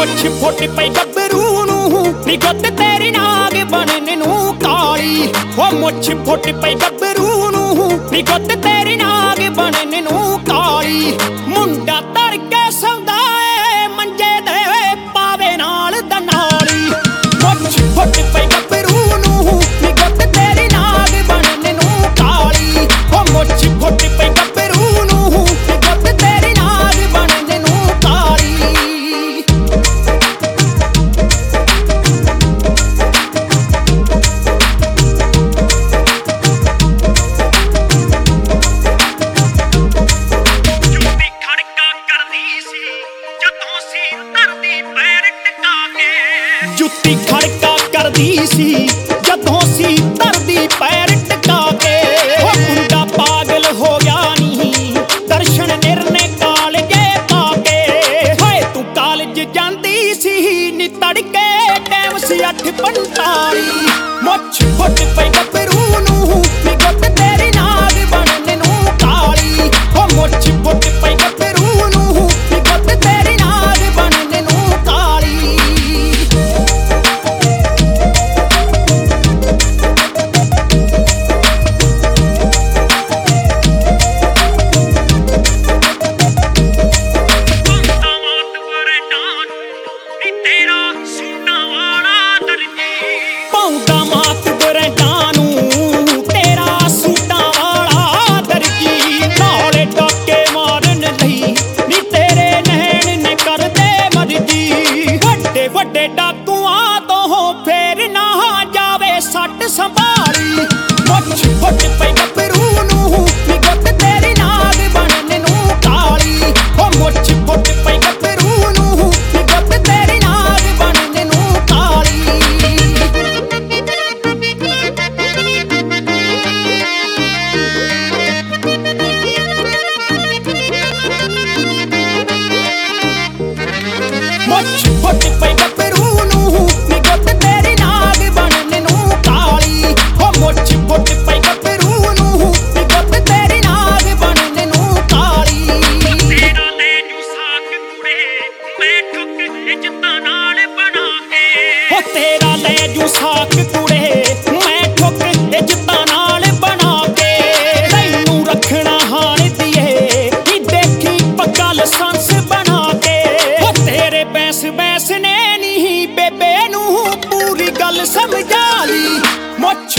ਮੁੱਛ ਫੁੱਟ ਪਈ ਗੱਭਰੂ ਨੂੰ ਨੀ ਗੁੱਤ ਤੇਰੀ ਨਾਗ ਬਣਨ ਨੂੰ ਕਾਲੀ ਉਹ ਮੁੱਛ ਫੁੱਟ ਪਈ ਗੱਭਰੂ ਨੂੰ ਨੀ ਗੁੱਤ ਤੇਰੀ ਨਾਗ ਬਣਨ ਨੂੰ ਕਾਲੀ ਮੁੰਡਾ ਧਰ ਕੇ ਸੌਂਦਾ ਏ ਮੰਜੇ ਦੇ ਪਾਵੇ ਨਾਲ ਦਨਾਲੀ ਮੁੱਛ ਫੁੱਟ ਪਈ ਗੱਭਰੂ ਨੂੰ ਨੀ ਗੁੱਤ ਤੇਰੀ ਨਾਗ ਬਣਨ ਨੂੰ ਕਾਲੀ ਉਹ ਮੁੱਛ ਫੁੱਟ ਪਈ ਗੱਭਰੂ ਨੂੰ ਨੀ ਗੁੱਤ ਤੇਰੀ ਨਾਗ ਬਣਨ ਨੂੰ ਕਾਲੀ ਜੁੱਤੀ ਖੜਕਾ ਕਰਦੀ ਸੀ ਜਦੋਂ ਸੀ ਧਰਦੀ ਪੈਰ ਟਿਕਾ ਕੇ ਉਹ ਮੁੰਡਾ ਪਾਗਲ ਹੋ ਗਿਆ ਨੀ ਦਰਸ਼ਨ ਨਿਰਨੇ ਕਾਲਜੇ ਪਾ ਕੇ ਹਾਏ ਤੂੰ ਕਾਲਜ ਜਾਂਦੀ ਸੀ ਨੀ ਤੜਕੇ ਟਾਈਮ ਸੀ 8:45 ਮੁੱਛ ਫੁੱਟ ਪਈ ਗੱਭਰੂ ਨੂੰ ਨੀ ਗੁੱਤ ਤੇਰੀ ਨਾਗ ਬਣਨ ਨੂੰ ਕਾਲੀ ਉਹ ਮੁੱਛ ਫੁੱਟ ਪਈ ਗੱਭਰੂ ਨੂੰ ਨੀ ਗੁੱਤ ਤੇਰੀ ਨਾਗ ਬਣਨ ਨੂੰ ਕਾਲੀ ਪਾਉਂਦਾ ਮਾਤ ਗਰੈਂਟਾਂ ਨੂੰ ਤੇਰਾ ਸੂਟਾਂ ਵਾਲਾ ਦਰਜੀ ਨਾਲੇ ਡਾਕੇ ਮਾਰਨ ਲਈ ਨੀ ਤੇਰੇ ਨੈਣ ਨੇ ਕਰਦੇ ਮਰਜੀ ਵੱਡੇ ਵੱਡੇ ਡਾਕੂਆਂ ਤੋਂ ਫੇਰ ਨਾ ਜਾਵੇ ਸੱਟ ਸੰਭਾਲੀ ਮੁੱਛ ਫੁੱਟ ਪਈ ਗੱਭਰੂ ਨੂੰ ਨੀ ਗੁੱਤ ਤੇਰੀ ਨਾਗ ਬਣਨ ਨੂੰ ਕਾਲੀ ਉਹ ਮੁੱਛ ਫੁੱਟ ਪਈ ਗੱਭਰੂ ਨੂੰ ਨੀ ਗੁੱਤ ਤੇਰੀ ਨਾਗ ਬਣਨ ਨੂੰ ਕਾਲੀ ਮੁੱਛ ਫੁੱਟ ਪਈ ਗੱਭਰੂ ਨੂੰ ਨੀ ਗੁੱਤ ਤੇਰੀ ਨਾਗ ਬਣਨ ਨੂੰ ਕਾਲੀ ਉਹ ਮੁੱਛ ਫੁੱਟ ਪਈ ਗੱਭਰੂ ਨੂੰ ਨੀ ਗੁੱਤ ਤੇਰੀ ਨਾਗ ਬਣਨ ਨੂੰ ਕਾਲੀ ਤੇਰਾ ਲੈ ਜੂ ਸਾਕ ਕੁੜੇ ਮੈਂ ਠੁੱਕ ਇੱਜ਼ਤਾਂ ਨਾਲ ਬਣਾ ਕੇ ਉਹ ਤੇਰਾ ਲੈ ਜੂ ਸਾਕ ਕੁੜੇ ਮੈਂ ਠੁੱਕ ਇੱਜ਼ਤਾਂ ਨਾਲ ਬਣਾ ਕੇ ਤੈਨੂੰ ਰੱਖਣਾ ਹਾਣ ਦੀਏ ਨੀ ਦੇਖੀ ਪੱਕਾ ਲਾਇਸੈਂਸ ਬਣਾ ਕੇ ਉਹ ਤੇਰੇ ਬੈਸ ਨੇ ਨੀ ਬੇਬੇ ਨੂੰ ਪੂਰੀ ਗੱਲ ਸਮਝਾ ਲਈ ਮੁੱਛ